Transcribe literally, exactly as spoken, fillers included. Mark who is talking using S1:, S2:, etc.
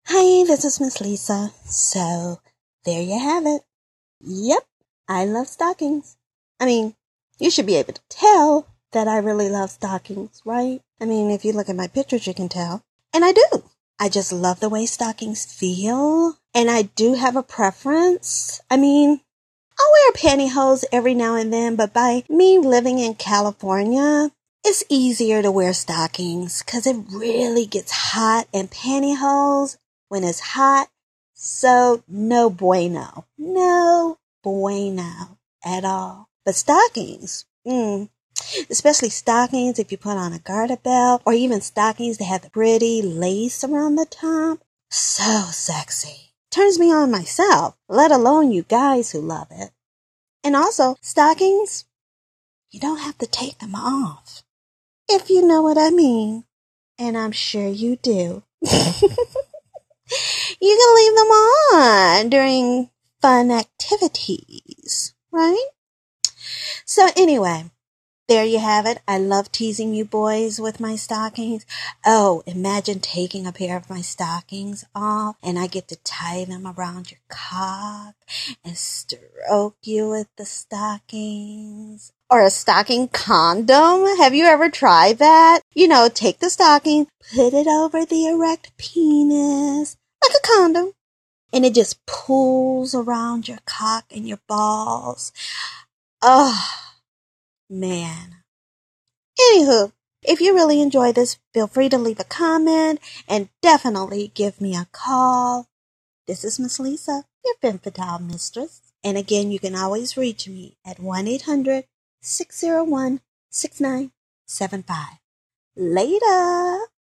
S1: Hi, this is Miss Lisa. So, there you have it. Yep, I love stockings. I mean, you should be able to tell that I really love stockings, right? I mean, if you look at my pictures, you can tell. And I do. I just love the way stockings feel. And I do have a preference. I mean, I'll wear pantyhose every now and then, but by me living in California, it's easier to wear stockings because it really gets hot, and pantyhose, when it's hot, so no bueno. No bueno at all. But stockings, mm, especially stockings if you put on a garter belt, or even stockings that have the pretty lace around the top, so sexy. Turns me on myself, let alone you guys who love it. And also, stockings, you don't have to take them off, if you know what I mean. And I'm sure you do. You can leave them on during fun activities, right? So anyway, there you have it. I love teasing you boys with my stockings. Oh, imagine taking a pair of my stockings off and I get to tie them around your cock and stroke you with the stockings. Or a stocking condom. Have you ever tried that? You know, take the stocking, put it over the erect penis, like a condom, and it just pulls around your cock and your balls. Oh, man. Anywho, if you really enjoy this, feel free to leave a comment and definitely give me a call. This is Miss Lisa, your femme fatale mistress. And again, you can always reach me at one eight hundred, six oh one, six nine seven five. Later!